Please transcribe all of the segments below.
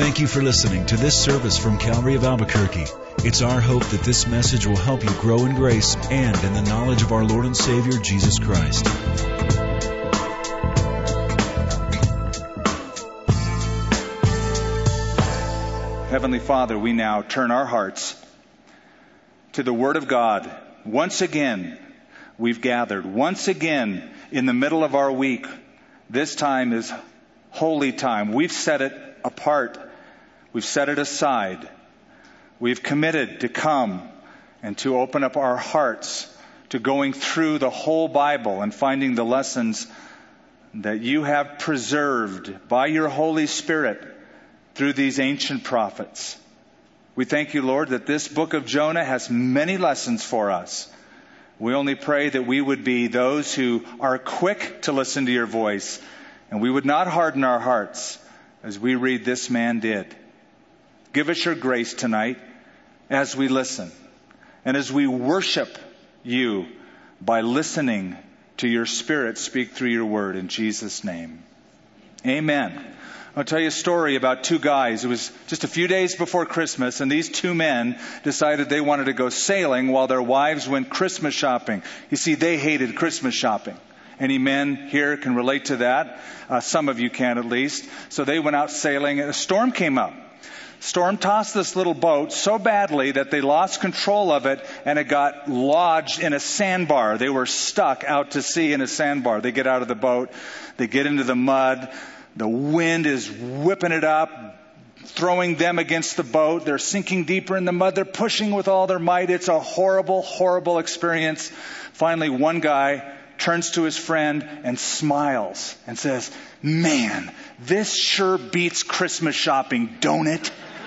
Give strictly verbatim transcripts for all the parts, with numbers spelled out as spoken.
Thank you for listening to this service from Calvary of Albuquerque. It's our hope that this message will help you grow in grace and in the knowledge of our Lord and Savior, Jesus Christ. Heavenly Father, we now turn our hearts to the Word of God. Once again, we've gathered. Once again, in the middle of our week, this time is holy time. We've set it apart. We've set it aside. We've committed to come and to open up our hearts to going through the whole Bible and finding the lessons that you have preserved by your Holy Spirit through these ancient prophets. We thank you, Lord, that this book of Jonah has many lessons for us. We only pray that we would be those who are quick to listen to your voice, and we would not harden our hearts as we read this man did. Give us your grace tonight as we listen and as we worship you by listening to your Spirit speak through your word in Jesus' name. Amen. I'll tell you a story about two guys. It was just a few days before Christmas, and these two men decided they wanted to go sailing while their wives went Christmas shopping. You see, they hated Christmas shopping. Any men here can relate to that? Uh, some of you can at least. So they went out sailing, and a storm came up. Storm tossed this little boat so badly that they lost control of it, and it got lodged in a sandbar. They were stuck out to sea in a sandbar. They get out of the boat. They get into the mud. The wind is whipping it up, throwing them against the boat. They're sinking deeper in the mud. They're pushing with all their might. It's a horrible, horrible experience. Finally, one guy turns to his friend and smiles and says, "Man, this sure beats Christmas shopping, don't it?"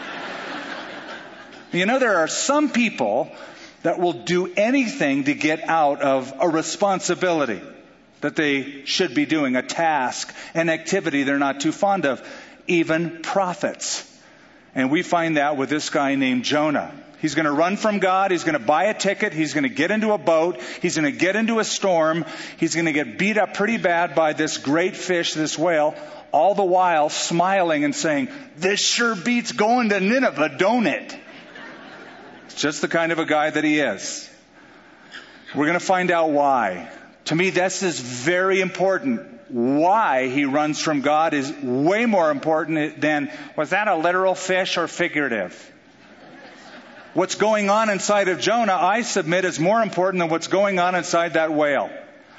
You know, there are some people that will do anything to get out of a responsibility that they should be doing, a task, an activity they're not too fond of, even prophets. And we find that with this guy named Jonah. He's going to run from God. He's going to buy a ticket. He's going to get into a boat. He's going to get into a storm. He's going to get beat up pretty bad by this great fish, this whale, all the while smiling and saying, "This sure beats going to Nineveh, don't it?" It's just the kind of a guy that he is. We're going to find out why. To me, this is very important. Why he runs from God is way more important than, was that a literal fish or figurative? What's going on inside of Jonah, I submit, is more important than what's going on inside that whale.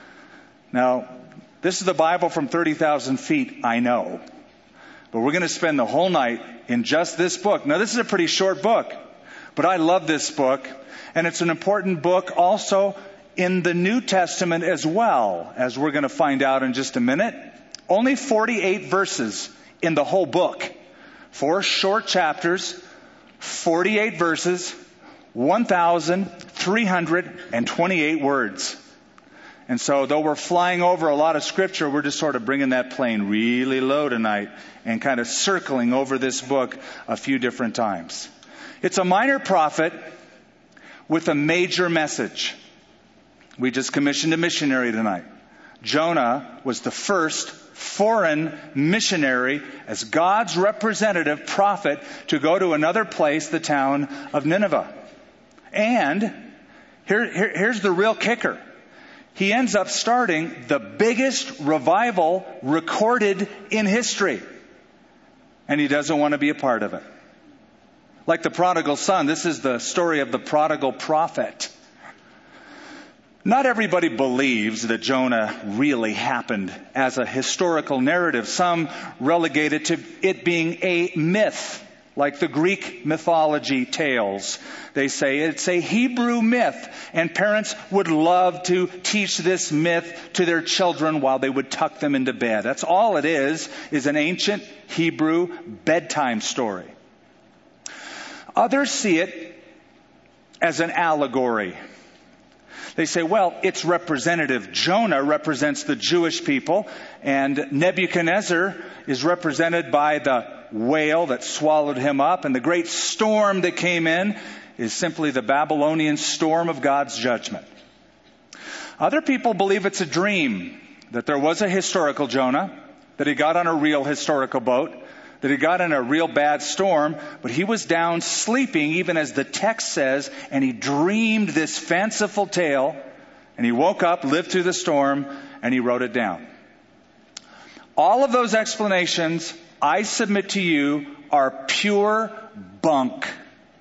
Now, this is the Bible from thirty thousand feet, I know. But we're going to spend the whole night in just this book. Now, this is a pretty short book, but I love this book. And it's an important book also in the New Testament as well, as we're going to find out in just a minute. Only forty-eight verses in the whole book. Four short chapters, forty-eight verses, one thousand three hundred twenty-eight words. And so though we're flying over a lot of scripture, we're just sort of bringing that plane really low tonight and kind of circling over this book a few different times. It's a minor prophet with a major message. We just commissioned a missionary tonight. Jonah was the first foreign missionary as God's representative prophet to go to another place, the town of Nineveh. And here, here, here's the real kicker. He ends up starting the biggest revival recorded in history. And he doesn't want to be a part of it. Like the prodigal son, this is the story of the prodigal prophet. Not everybody believes that Jonah really happened as a historical narrative. Some relegate it to it being a myth, like the Greek mythology tales. They say it's a Hebrew myth, and parents would love to teach this myth to their children while they would tuck them into bed. That's all it is, is an ancient Hebrew bedtime story. Others see it as an allegory. They say, well, it's representative. Jonah represents the Jewish people, and Nebuchadnezzar is represented by the whale that swallowed him up, and the great storm that came in is simply the Babylonian storm of God's judgment. Other people believe it's a dream, that there was a historical Jonah, that he got on a real historical boat, that he got in a real bad storm, but he was down sleeping, even as the text says, and he dreamed this fanciful tale, and he woke up, lived through the storm, and he wrote it down. All of those explanations, I submit to you, are pure bunk.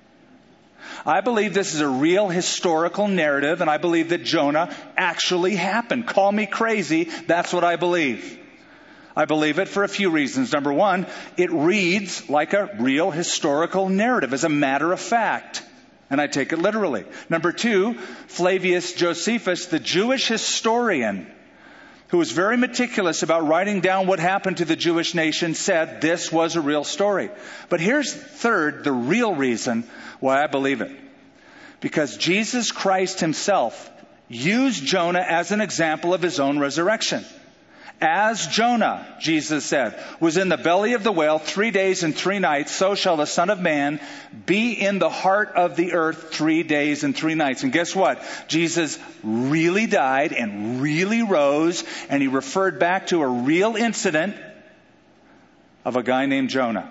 I believe this is a real historical narrative, and I believe that Jonah actually happened. Call me crazy, that's what I believe. I believe it for a few reasons. Number one, it reads like a real historical narrative, as a matter of fact. And I take it literally. Number two, Flavius Josephus, the Jewish historian, who was very meticulous about writing down what happened to the Jewish nation, said this was a real story. But here's third, the real reason why I believe it. Because Jesus Christ himself used Jonah as an example of his own resurrection. As Jonah, Jesus said, was in the belly of the whale three days and three nights, so shall the Son of Man be in the heart of the earth three days and three nights. And guess what? Jesus really died and really rose, and he referred back to a real incident of a guy named Jonah.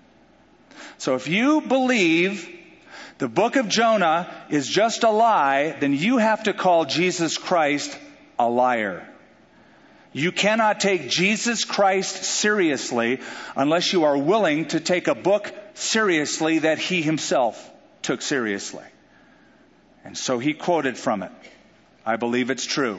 So if you believe the book of Jonah is just a lie, then you have to call Jesus Christ a liar. You cannot take Jesus Christ seriously unless you are willing to take a book seriously that he himself took seriously. And so he quoted from it. I believe it's true.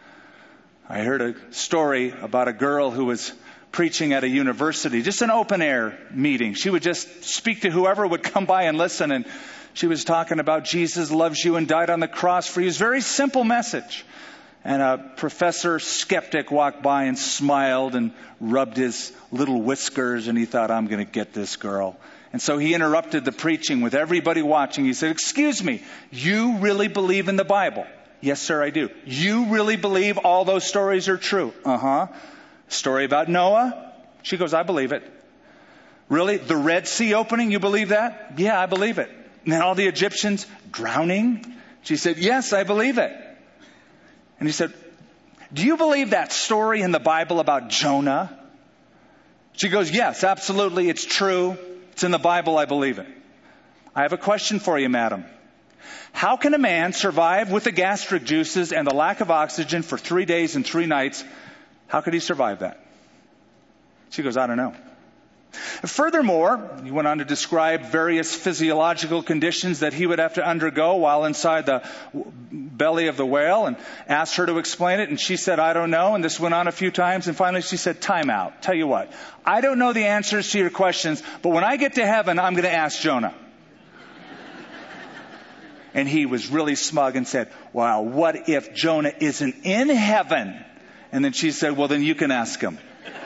I heard a story about a girl who was preaching at a university, just an open air meeting. She would just speak to whoever would come by and listen, and she was talking about Jesus loves you and died on the cross for you. It's a very simple message. And a professor skeptic walked by and smiled and rubbed his little whiskers, and he thought, I'm going to get this girl. And so he interrupted the preaching with everybody watching. He said, excuse me, you really believe in the Bible? Yes, sir, I do. You really believe all those stories are true? Uh-huh. Story about Noah? She goes, I believe it. Really? The Red Sea opening, you believe that? Yeah, I believe it. And then all the Egyptians drowning? She said, yes, I believe it. And he said, do you believe that story in the Bible about Jonah? She goes, yes, absolutely. It's true. It's in the Bible. I believe it. I have a question for you, madam. How can a man survive with the gastric juices and the lack of oxygen for three days and three nights? How could he survive that? She goes, I don't know. Furthermore, he went on to describe various physiological conditions that he would have to undergo while inside the belly of the whale, and asked her to explain it, and she said, I don't know. And this went on a few times, and finally she said, time out. Tell you what, I don't know the answers to your questions, but when I get to heaven, I'm going to ask Jonah. And he was really smug and said, wow, what if Jonah isn't in heaven? And then she said, well, then you can ask him.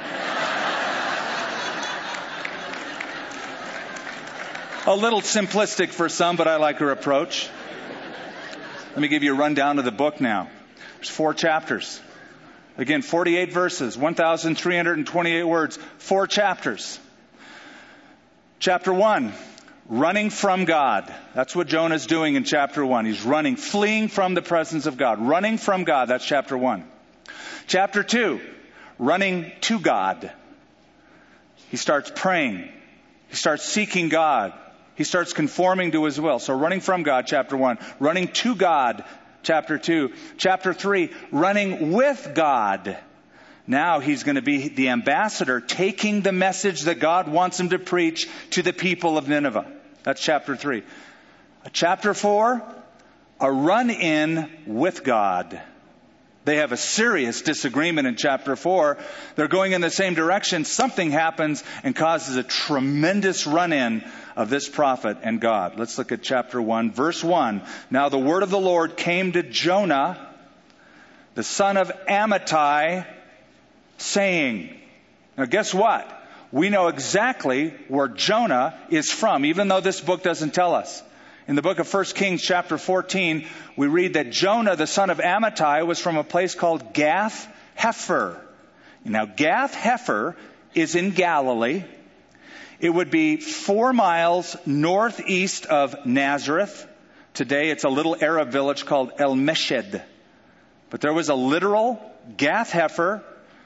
A little simplistic for some, but I like her approach. Let me give you a rundown of the book now. There's four chapters. Again, forty-eight verses, one thousand three hundred twenty-eight words, four chapters. Chapter one, running from God. That's what Jonah's doing in chapter one. He's running, fleeing from the presence of God. Running from God, that's chapter one. Chapter two, running to God. He starts praying. He starts seeking God. He starts conforming to his will. So running from God, chapter one. Running to God, chapter two. Chapter three, running with God. Now he's going to be the ambassador, taking the message that God wants him to preach to the people of Nineveh. That's chapter three. Chapter four, a run-in with God. They have a serious disagreement in chapter four. They're going in the same direction. Something happens and causes a tremendous run-in of this prophet and God. Let's look at chapter one, verse one. Now the word of the Lord came to Jonah, the son of Amittai, saying. Now guess what? We know exactly where Jonah is from, even though this book doesn't tell us. In the book of First Kings chapter fourteen, we read that Jonah, the son of Amittai, was from a place called Gath Hepher. Now Gath Hepher is in Galilee. It would be four miles northeast of Nazareth. Today it's a little Arab village called El Meshed. But there was a literal Gath Hepher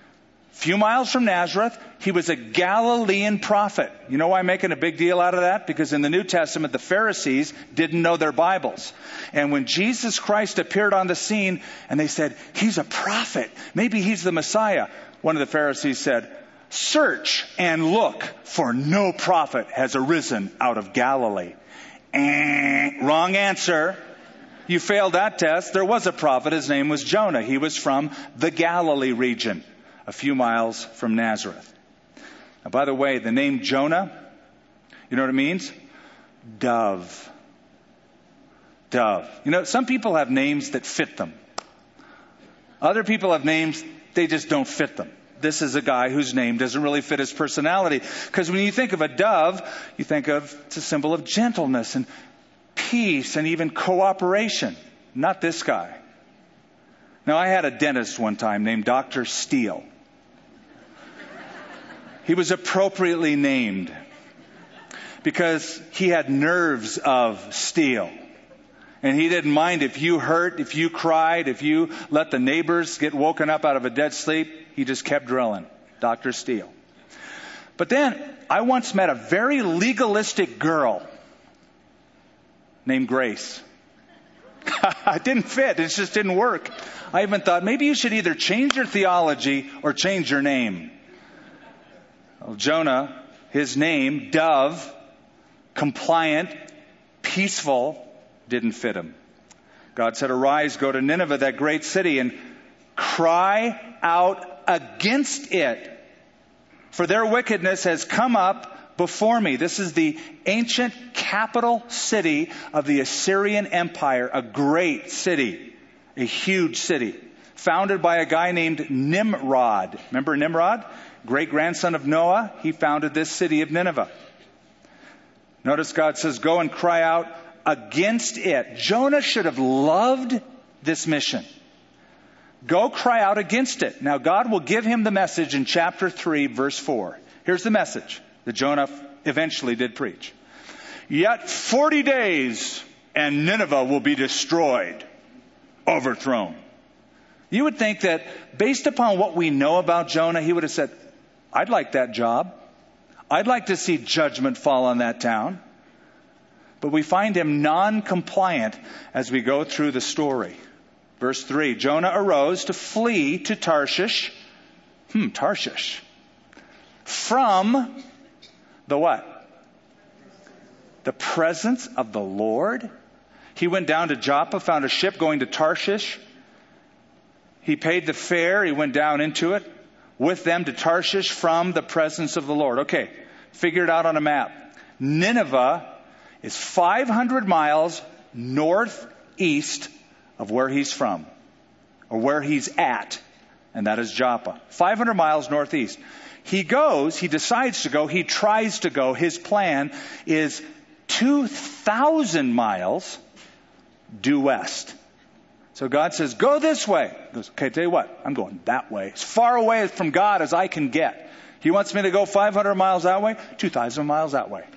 few miles from Nazareth. He was a Galilean prophet. You know why I'm making a big deal out of that? Because in the New Testament, the Pharisees didn't know their Bibles. And when Jesus Christ appeared on the scene and they said, he's a prophet, maybe he's the Messiah, one of the Pharisees said, search and look, for no prophet has arisen out of Galilee. Eh, wrong answer. You failed that test. There was a prophet. His name was Jonah. He was from the Galilee region, a few miles from Nazareth. Now, by the way, the name Jonah, you know what it means? Dove. Dove. You know, some people have names that fit them. Other people have names, they just don't fit them. This is a guy whose name doesn't really fit his personality. Because when you think of a dove, you think of, it's a symbol of gentleness and peace and even cooperation. Not this guy. Now, I had a dentist one time named Doctor Steele. He was appropriately named because he had nerves of steel. And he didn't mind if you hurt, if you cried, if you let the neighbors get woken up out of a dead sleep. He just kept drilling. Doctor Steele. But then I once met a very legalistic girl named Grace. It didn't fit. It just didn't work. I even thought maybe you should either change your theology or change your name. Well, Jonah, his name, Dove, compliant, peaceful, didn't fit him. God said, arise, go to Nineveh, that great city, and cry out against it. For their wickedness has come up before me. This is the ancient capital city of the Assyrian Empire, a great city, a huge city, founded by a guy named Nimrod. Remember Nimrod? Great-grandson of Noah. He founded this city of Nineveh. Notice God says, go and cry out against it. Jonah should have loved this mission. Go cry out against it. Now God will give him the message in chapter three, verse four. Here's the message that Jonah eventually did preach. Yet forty days and Nineveh will be destroyed, overthrown. You would think that based upon what we know about Jonah, he would have said, I'd like that job. I'd like to see judgment fall on that town. But we find him non-compliant as we go through the story. Verse three, Jonah arose to flee to Tarshish. Hmm, Tarshish. From the what? The presence of the Lord. He went down to Joppa, found a ship going to Tarshish. He paid the fare. He went down into it with them to Tarshish from the presence of the Lord. Okay, figure it out on a map. Nineveh is five hundred miles northeast of where he's from, or where he's at, and that is Joppa. five hundred miles northeast. He goes, he decides to go, he tries to go. His plan is two thousand miles due west. So God says, go this way. He goes, okay, tell you what, I'm going that way. As far away from God as I can get. He wants me to go five hundred miles that way, two thousand miles that way.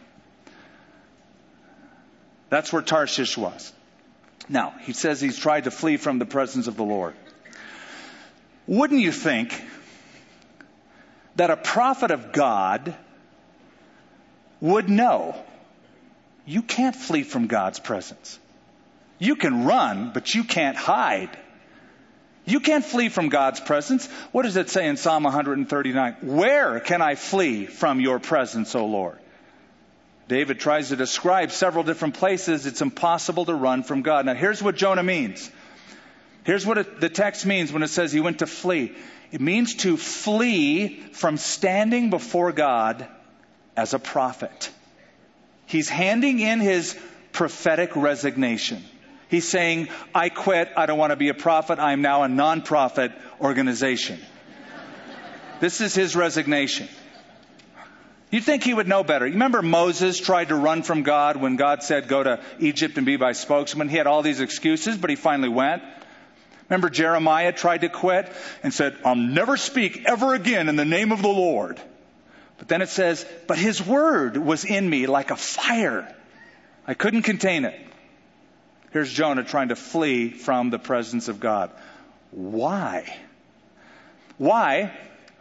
That's where Tarshish was. Now, he says he's tried to flee from the presence of the Lord. Wouldn't you think that a prophet of God would know you can't flee from God's presence? You can run, but you can't hide. You can't flee from God's presence. What does it say in Psalm one thirty-nine? Where can I flee from your presence, O Lord? David tries to describe several different places. It's impossible to run from God. Now, here's what Jonah means. Here's what it, the text means when it says he went to flee. It means to flee from standing before God as a prophet. He's handing in his prophetic resignation. He's saying, I quit. I don't want to be a prophet. I'm now a non-profit organization. This is his resignation. You'd think he would know better. You remember Moses tried to run from God when God said, go to Egypt and be my spokesman. He had all these excuses, but he finally went. Remember Jeremiah tried to quit and said, I'll never speak ever again in the name of the Lord. But then it says, but his word was in me like a fire. I couldn't contain it. Here's Jonah trying to flee from the presence of God. Why? Why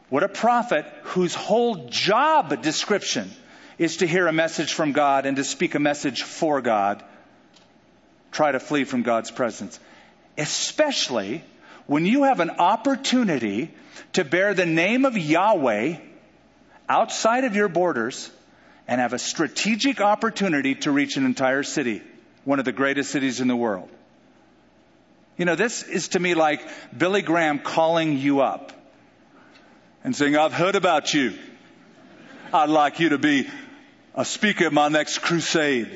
Would a prophet whose whole job description is to hear a message from God and to speak a message for God try to flee from God's presence? Especially when you have an opportunity to bear the name of Yahweh outside of your borders and have a strategic opportunity to reach an entire city, one of the greatest cities in the world. You know, this is to me like Billy Graham calling you up and saying, I've heard about you. I'd like you to be a speaker at my next crusade.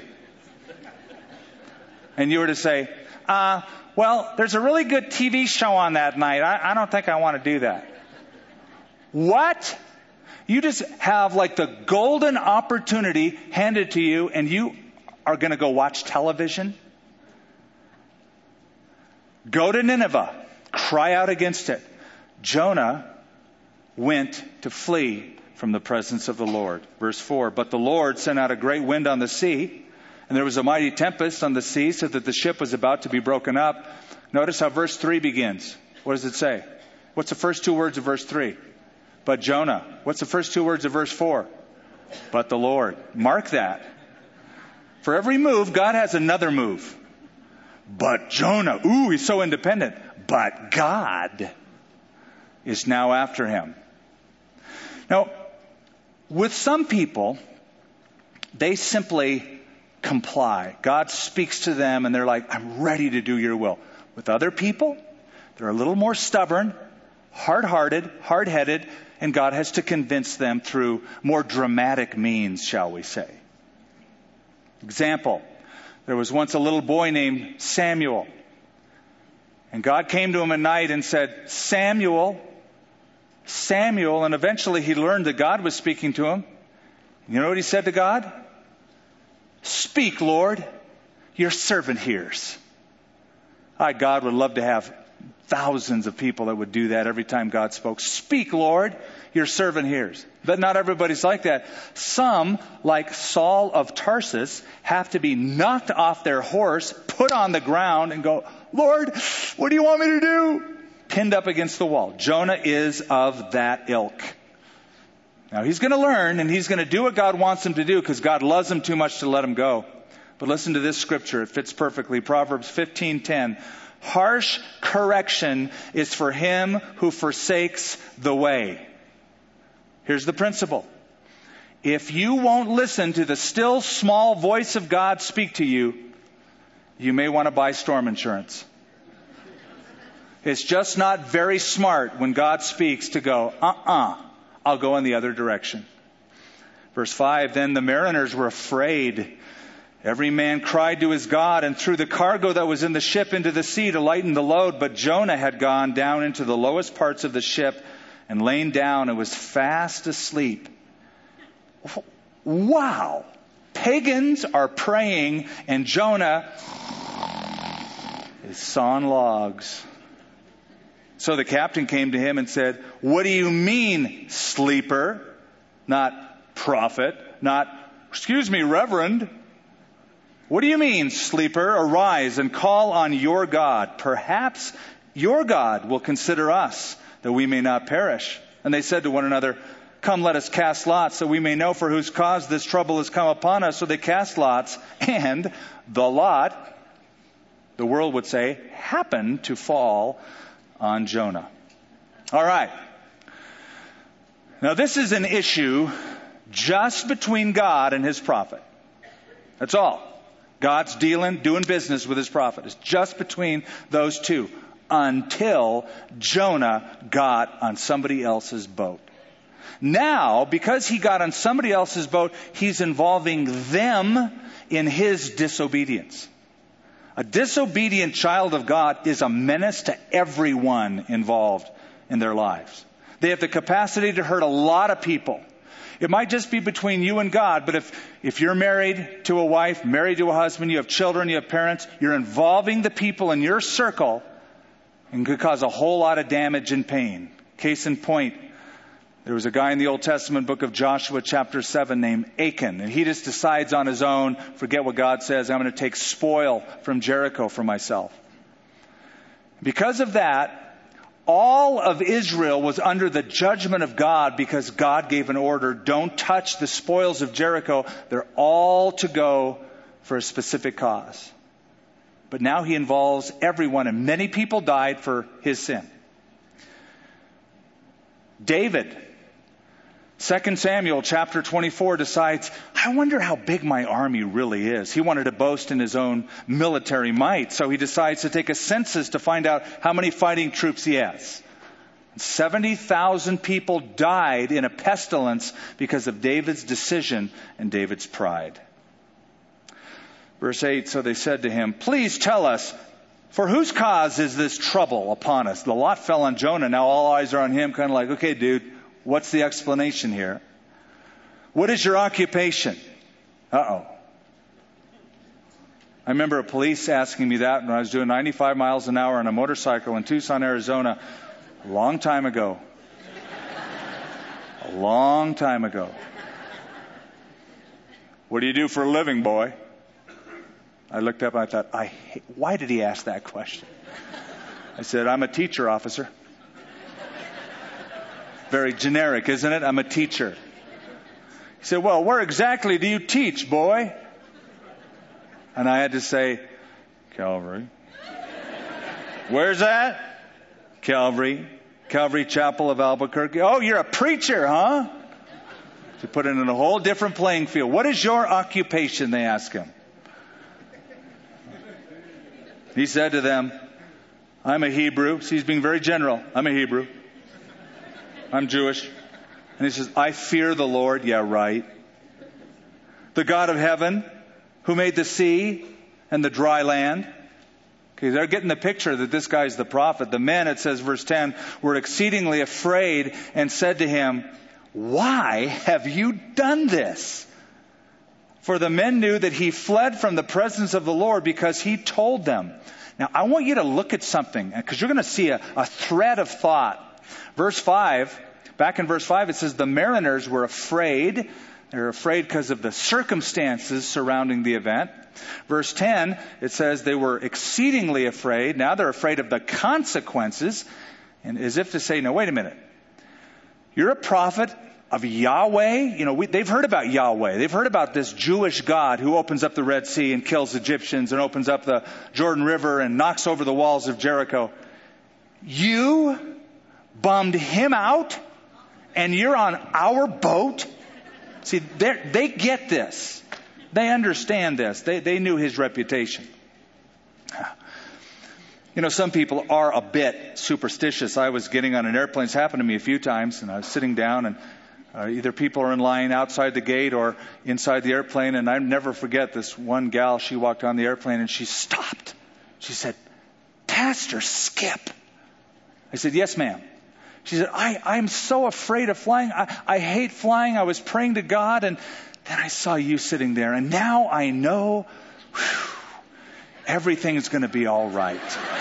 And you were to say, uh, well, there's a really good T V show on that night. I, I don't think I want to do that. What? You just have like the golden opportunity handed to you and you are going to go watch television? Go to Nineveh. Cry out against it. Jonah went to flee from the presence of the Lord. Verse four, but the Lord sent out a great wind on the sea, and there was a mighty tempest on the sea, so that the ship was about to be broken up. Notice how verse three begins. What does it say? What's the first two words of verse three? But Jonah. What's the first two words of verse four? But the Lord. Mark that. For every move, God has another move. But Jonah, ooh, he's so independent. But God is now after him. Now, with some people, they simply comply. God speaks to them and they're like, I'm ready to do your will. With other people, they're a little more stubborn, hard-hearted, hard-headed, and God has to convince them through more dramatic means, shall we say. Example, there was once a little boy named Samuel. And God came to him at night and said, Samuel, Samuel, and eventually he learned that God was speaking to him. You know what he said to God? Speak, Lord, your servant hears. Ah, God would love to have thousands of people that would do that every time God spoke. Speak, Lord, your servant hears. But not everybody's like that. Some, like Saul of Tarsus, have to be knocked off their horse, put on the ground, and go, Lord, what do you want me to do? Pinned up against the wall. Jonah is of that ilk. Now, he's going to learn, and he's going to do what God wants him to do because God loves him too much to let him go. But listen to this scripture. It fits perfectly. Proverbs fifteen ten. Harsh correction is for him who forsakes the way. Here's the principle. If you won't listen to the still small voice of God speak to you, you may want to buy storm insurance. It's just not very smart when God speaks to go, uh-uh, I'll go in the other direction. Verse five, then the mariners were afraid. Every man cried to his God and threw the cargo that was in the ship into the sea to lighten the load. But Jonah had gone down into the lowest parts of the ship and lain down and was fast asleep. Wow! Pagans are praying and Jonah is sawing logs. So the captain came to him and said, what do you mean, sleeper? Not prophet, not, excuse me, reverend. What do you mean, sleeper? Arise and call on your God. Perhaps your God will consider us, that we may not perish. And they said to one another, come, let us cast lots, so we may know for whose cause this trouble has come upon us. So they cast lots, and the lot, the world would say, happened to fall on Jonah. All right. Now this is an issue just between God and his prophet. That's all. God's dealing, doing business with his prophet. It's just between those two until Jonah got on somebody else's boat. Now, because he got on somebody else's boat, he's involving them in his disobedience. A disobedient child of God is a menace to everyone involved in their lives. They have the capacity to hurt a lot of people. It might just be between you and God, but if, if you're married to a wife, married to a husband, you have children, you have parents, you're involving the people in your circle and could cause a whole lot of damage and pain. Case in point, there was a guy in the Old Testament book of Joshua chapter seven named Achan, and he just decides on his own, forget what God says, I'm going to take spoil from Jericho for myself. Because of that, All of Israel was under the judgment of God because God gave an order, don't touch the spoils of Jericho. They're all to go for a specific cause. But now he involves everyone, and many people died for his sin. David, Second Samuel chapter twenty-four decides, I wonder how big my army really is. He wanted to boast in his own military might, so he decides to take a census to find out how many fighting troops he has. seventy thousand people died in a pestilence because of David's decision and David's pride. Verse eight, so they said to him, please tell us, for whose cause is this trouble upon us? The lot fell on Jonah. Now all eyes are on him, kind of like, okay, dude, what's the explanation here? What is your occupation? Uh-oh. I remember a police asking me that when I was doing ninety-five miles an hour on a motorcycle in Tucson, Arizona, a long time ago. A long time ago. What do you do for a living, boy? I looked up and I thought, I hate, why did he ask that question? I said, I'm a teacher, officer. Very generic, isn't it? I'm a teacher. He said, well, where exactly do you teach, boy? And I had to say, Calvary. Where's that? Calvary. Calvary Chapel of Albuquerque. Oh, you're a preacher, huh? To put it in a whole different playing field. What is your occupation, they asked him. He said to them, I'm a Hebrew. See, he's being very general. I'm a Hebrew. I'm Jewish. And he says, I fear the Lord. Yeah, right. The God of heaven, who made the sea and the dry land. Okay, they're getting the picture that this guy's the prophet. The men, it says, verse ten, were exceedingly afraid and said to him, why have you done this? For the men knew that he fled from the presence of the Lord because he told them. Now, I want you to look at something, because you're going to see a, a thread of thought. Verse five, back in verse five, it says the mariners were afraid. They're afraid because of the circumstances surrounding the event. Verse ten, it says they were exceedingly afraid. Now they're afraid of the consequences. And as if to say, no, wait a minute. You're a prophet of Yahweh. You know, we, they've heard about Yahweh. They've heard about this Jewish God who opens up the Red Sea and kills Egyptians and opens up the Jordan River and knocks over the walls of Jericho. You bummed him out and you're on our boat? See, they get this. They understand this. They, they knew his reputation. You know, some people are a bit superstitious. I was getting on an airplane. It's happened to me a few times, and I was sitting down, and uh, either people are in line outside the gate or inside the airplane, and I never forget this one gal. She walked on the airplane, and she stopped. She said, Pastor Skip. I said, yes, ma'am. She said, I, I'm so afraid of flying. I, I hate flying. I was praying to God, and then I saw you sitting there, and now I know whew, everything's going to be all right.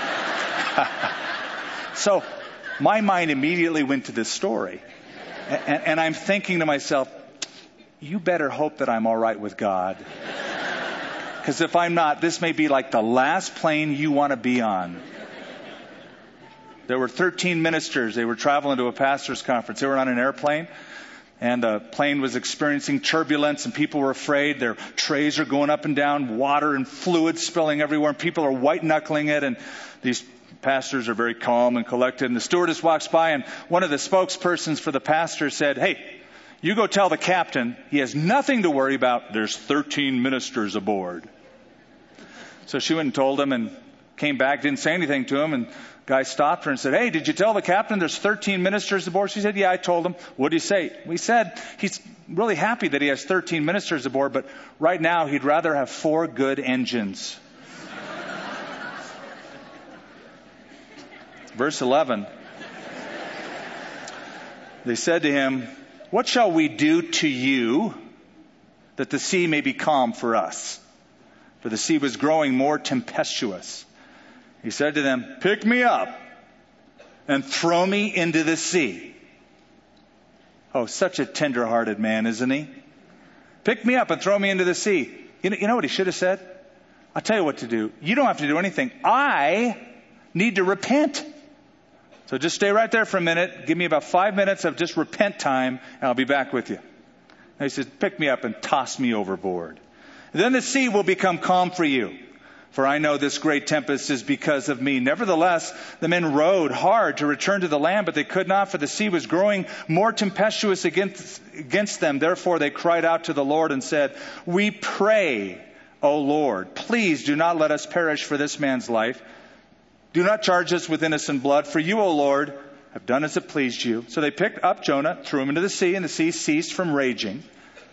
So my mind immediately went to this story. And, and I'm thinking to myself, you better hope that I'm all right with God. Because if I'm not, this may be like the last plane you want to be on. There were thirteen ministers. They were traveling to a pastor's conference. They were on an airplane. And the plane was experiencing turbulence, and people were afraid. Their trays are going up and down, water and fluid spilling everywhere, and people are white-knuckling it. And these pastors are very calm and collected. And the stewardess walks by, and one of the spokespersons for the pastor said, hey, you go tell the captain he has nothing to worry about. There's thirteen ministers aboard. So she went and told him and came back, didn't say anything to him, and guy stopped her and said, hey, did you tell the captain there's thirteen ministers aboard? She said, yeah, I told him. What did he say? We said he's really happy that he has thirteen ministers aboard, but right now he'd rather have four good engines. Verse eleven. They said to him, what shall we do to you that the sea may be calm for us? For the sea was growing more tempestuous. He said to them, pick me up and throw me into the sea. Oh, such a tender-hearted man, isn't he? Pick me up and throw me into the sea. You know, you know what he should have said? I'll tell you what to do. You don't have to do anything. I need to repent. So just stay right there for a minute. Give me about five minutes of just repent time, and I'll be back with you. And he says, pick me up and toss me overboard. Then the sea will become calm for you. For I know this great tempest is because of me. Nevertheless, the men rowed hard to return to the land, but they could not, for the sea was growing more tempestuous against, against them. Therefore they cried out to the Lord and said, we pray, O Lord, please do not let us perish for this man's life. Do not charge us with innocent blood, for you, O Lord, have done as it pleased you. So they picked up Jonah, threw him into the sea, and the sea ceased from raging.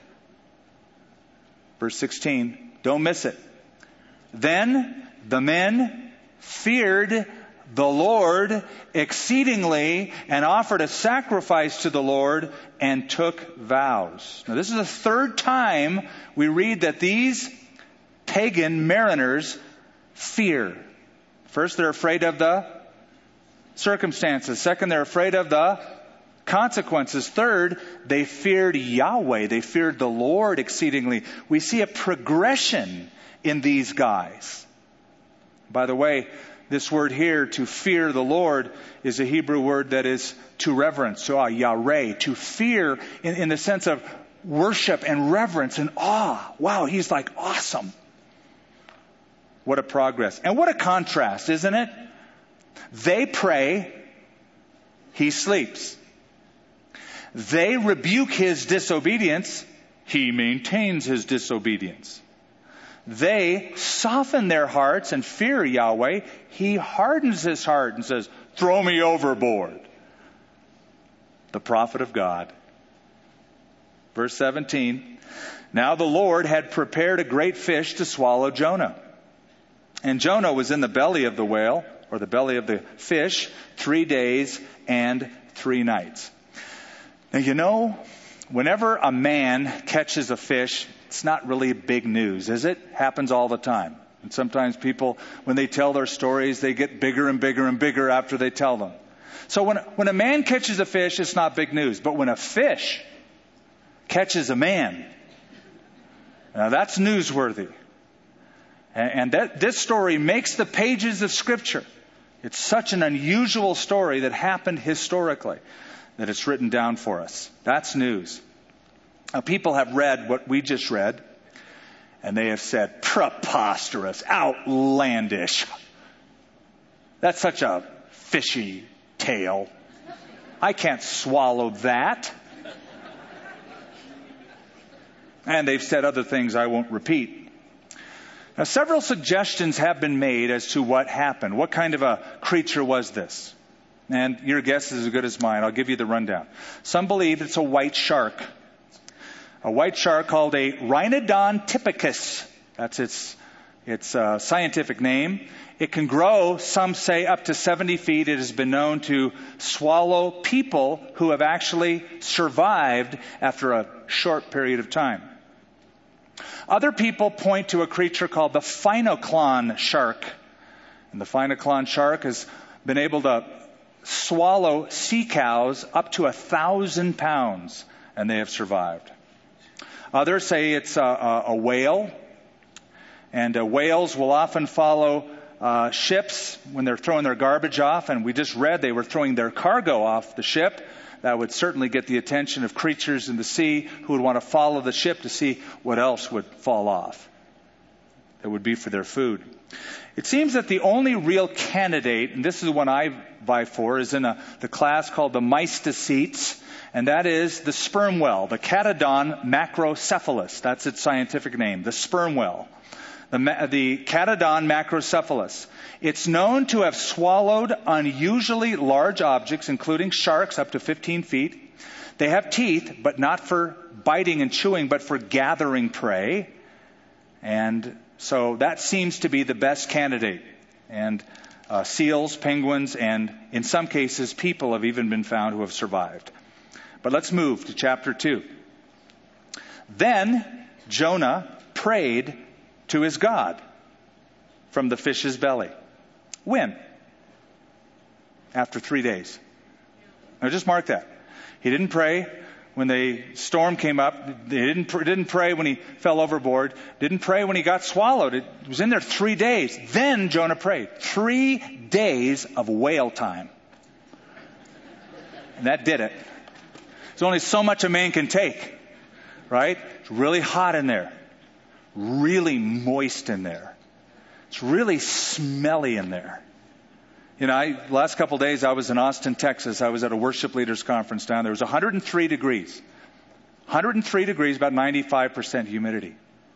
Verse sixteen, don't miss it. Then the men feared the Lord exceedingly and offered a sacrifice to the Lord and took vows. Now, this is the third time we read that these pagan mariners fear. First, they're afraid of the circumstances. Second, they're afraid of the consequences. Third, they feared Yahweh. They feared the Lord exceedingly. We see a progression in these guys. By the way, this word here, to fear the Lord, is a Hebrew word that is to reverence, so, uh, yareh, to fear in, in the sense of worship and reverence and awe. Wow, he's like awesome. What a progress. And what a contrast, isn't it? They pray, he sleeps. They rebuke his disobedience, he maintains his disobedience. They soften their hearts and fear Yahweh. He hardens his heart and says, throw me overboard. The prophet of God. Verse seventeen. Now the Lord had prepared a great fish to swallow Jonah. And Jonah was in the belly of the whale, or the belly of the fish, three days and three nights. Now, you know, whenever a man catches a fish, it's not really big news, is it? Happens all the time. And sometimes people, when they tell their stories, they get bigger and bigger and bigger after they tell them. So when, when a man catches a fish, it's not big news. But when a fish catches a man, now that's newsworthy. And, and that, this story makes the pages of Scripture. It's such an unusual story that happened historically that it's written down for us. That's news. Now, people have read what we just read, and they have said, preposterous, outlandish. That's such a fishy tale. I can't swallow that. And they've said other things I won't repeat. Now, several suggestions have been made as to what happened. What kind of a creature was this? And your guess is as good as mine. I'll give you the rundown. Some believe it's a white shark. A white shark called a Rhinodon typicus. That's its its uh, scientific name. It can grow, some say, up to seventy feet. It has been known to swallow people who have actually survived after a short period of time. Other people point to a creature called the phenoclon shark. And the phenoclon shark has been able to swallow sea cows up to a thousand pounds, and they have survived. Others say it's a, a, a whale, and uh, whales will often follow uh, ships when they're throwing their garbage off, and we just read they were throwing their cargo off the ship. That would certainly get the attention of creatures in the sea who would want to follow the ship to see what else would fall off. That would be for their food. It seems that the only real candidate, and this is the one I vie for, is in a, the class called the Mysticetes, and that is the sperm whale, the Catodon macrocephalus. That's its scientific name, the sperm whale. The, the Catodon macrocephalus. It's known to have swallowed unusually large objects, including sharks up to fifteen feet. They have teeth, but not for biting and chewing, but for gathering prey. And so that seems to be the best candidate. And uh, seals, penguins, and in some cases, people have even been found who have survived. But let's move to chapter two. Then Jonah prayed to his God from the fish's belly. When? After three days. Now just mark that. He didn't pray when the storm came up. He didn't, didn't pray when he fell overboard. Didn't pray when he got swallowed. It was in there three days. Then Jonah prayed. Three days of whale time. And that did it. There's only so much a man can take, right? It's really hot in there. Really moist in there. It's really smelly in there. You know, I, last couple of days I was in Austin, Texas. I was at a worship leaders conference down there. It was one hundred three degrees. one hundred three degrees, about ninety-five percent humidity.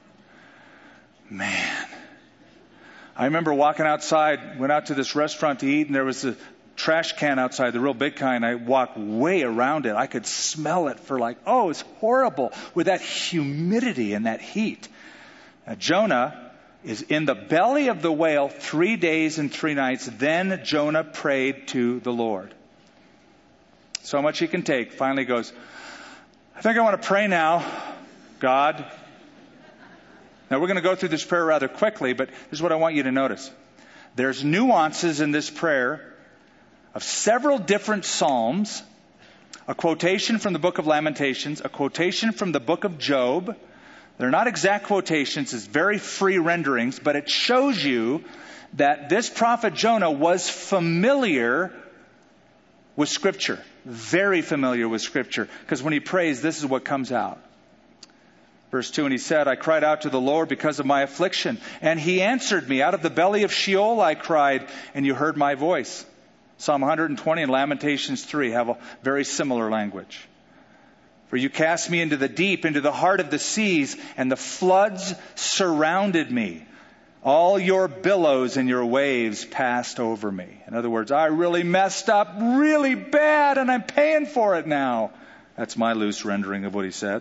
Man. I remember walking outside, went out to this restaurant to eat, and there was a trash can outside, the real big kind. I walked way around it. I could smell it for like, oh, it's horrible with that humidity and that heat. Now, Jonah is in the belly of the whale three days and three nights. Then Jonah prayed to the Lord. So much he can take. Finally goes, I think I want to pray now, God. Now we're going to go through this prayer rather quickly, but this is what I want you to notice. There's nuances in this prayer of several different psalms, a quotation from the book of Lamentations, a quotation from the book of Job. They're not exact quotations, it's very free renderings, but it shows you that this prophet Jonah was familiar with Scripture. Very familiar with Scripture. Because when he prays, this is what comes out. Verse two, and he said, I cried out to the Lord because of my affliction, and he answered me. Out of the belly of Sheol I cried, and you heard my voice. Psalm one hundred twenty and Lamentations three have a very similar language. For you cast me into the deep, into the heart of the seas, and the floods surrounded me. All your billows and your waves passed over me. In other words, I really messed up really bad, and I'm paying for it now. That's my loose rendering of what he said.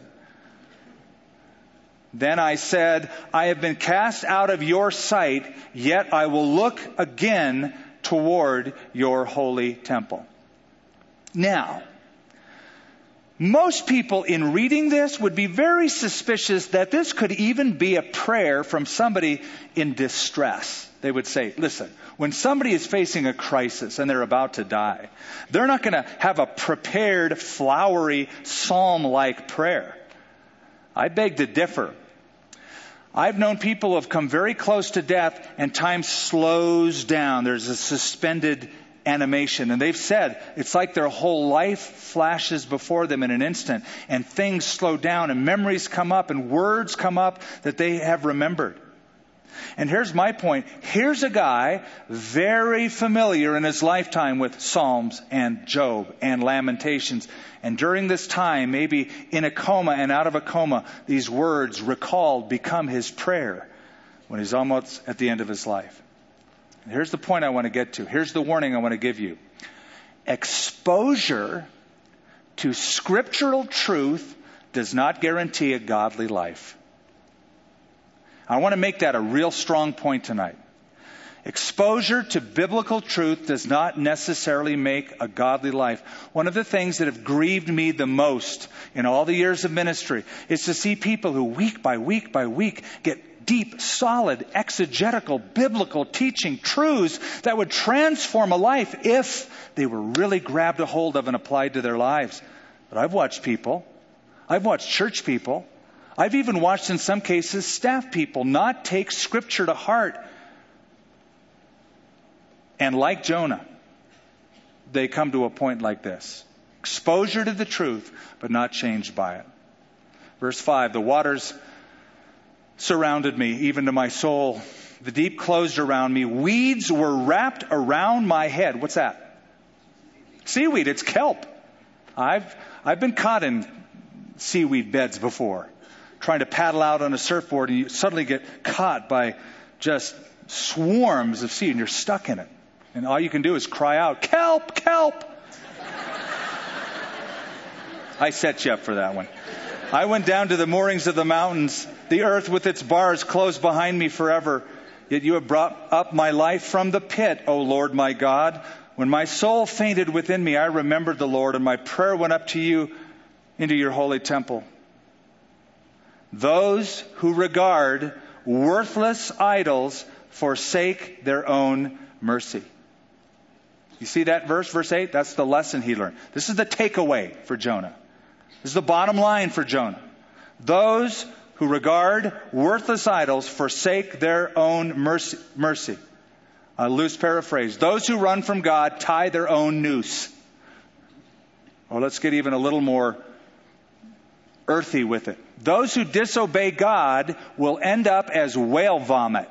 Then I said, I have been cast out of your sight, yet I will look again toward your holy temple. Now, most people in reading this would be very suspicious that this could even be a prayer from somebody in distress. They would say, listen, when somebody is facing a crisis and they're about to die, they're not going to have a prepared, flowery, psalm-like prayer. I beg to differ. I've known people who have come very close to death and time slows down. There's a suspended animation. And they've said it's like their whole life flashes before them in an instant. And things slow down and memories come up and words come up that they have remembered. And here's my point. Here's a guy very familiar in his lifetime with Psalms and Job and Lamentations. And during this time, maybe in a coma and out of a coma, these words recalled become his prayer when he's almost at the end of his life. And here's the point I want to get to. Here's the warning I want to give you. Exposure to scriptural truth does not guarantee a godly life. I want to make that a real strong point tonight. Exposure to biblical truth does not necessarily make a godly life. One of the things that have grieved me the most in all the years of ministry is to see people who week by week by week get deep, solid, exegetical, biblical teaching, truths that would transform a life if they were really grabbed a hold of and applied to their lives. But I've watched people, I've watched church people, I've even watched in some cases staff people not take Scripture to heart. And like Jonah, they come to a point like this. Exposure to the truth, but not changed by it. Verse five, the waters surrounded me, even to my soul. The deep closed around me. Weeds were wrapped around my head. What's that? Seaweed. It's kelp. I've, I've been caught in seaweed beds before. Trying to paddle out on a surfboard and you suddenly get caught by just swarms of seaweed and you're stuck in it. And all you can do is cry out, kelp, kelp. I set you up for that one. I went down to the moorings of the mountains. The earth with its bars closed behind me forever. Yet you have brought up my life from the pit, O Lord my God. When my soul fainted within me, I remembered the Lord, and my prayer went up to you into your holy temple. Those who regard worthless idols forsake their own mercy. You see that verse, verse eight? That's the lesson he learned. This is the takeaway for Jonah. This is the bottom line for Jonah. Those who regard worthless idols forsake their own mercy. mercy. A loose paraphrase. Those who run from God tie their own noose. Or let's get even a little more earthy with it. Those who disobey God will end up as whale vomit.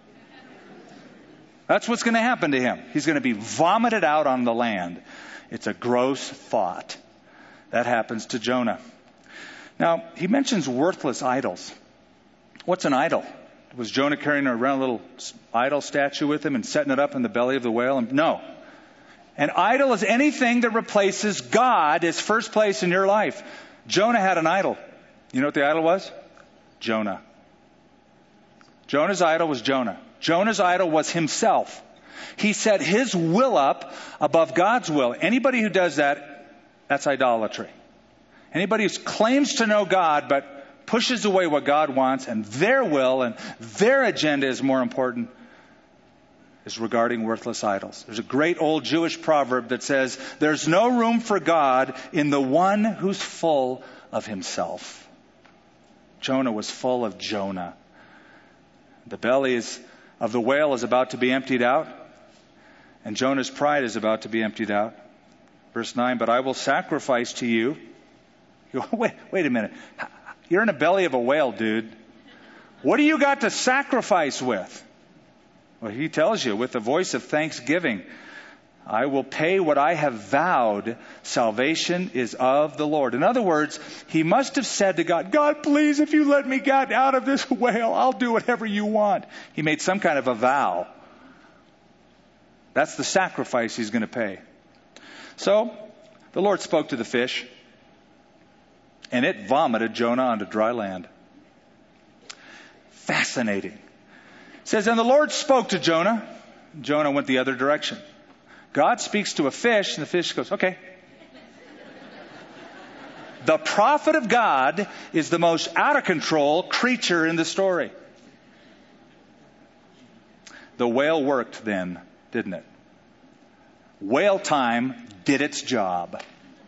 That's what's going to happen to him. He's going to be vomited out on the land. It's a gross thought. That happens to Jonah. Now, he mentions worthless idols. What's an idol? Was Jonah carrying around a little idol statue with him and setting it up in the belly of the whale? No. An idol is anything that replaces God as first place in your life. Jonah had an idol. You know what the idol was? Jonah. Jonah's idol was Jonah. Jonah's idol was himself. He set his will up above God's will. Anybody who does that, that's idolatry. Anybody who claims to know God but pushes away what God wants and their will and their agenda is more important is regarding worthless idols. There's a great old Jewish proverb that says, there's no room for God in the one who's full of himself. Jonah was full of Jonah. The belly is, of the whale is about to be emptied out, and Jonah's pride is about to be emptied out. Verse nine, but I will sacrifice to you. You go, wait, wait a minute. You're in the belly of a whale, dude. What do you got to sacrifice with? Well, he tells you, with the voice of thanksgiving, I will pay what I have vowed. Salvation is of the Lord. In other words, he must have said to God, God, please, if you let me get out of this whale, I'll do whatever you want. He made some kind of a vow. That's the sacrifice he's going to pay. So, the Lord spoke to the fish, and it vomited Jonah onto dry land. Fascinating. It says, and the Lord spoke to Jonah. Jonah went the other direction. God speaks to a fish, and the fish goes, okay. The prophet of God is the most out of control creature in the story. The whale worked then, didn't it? Whale time did its job.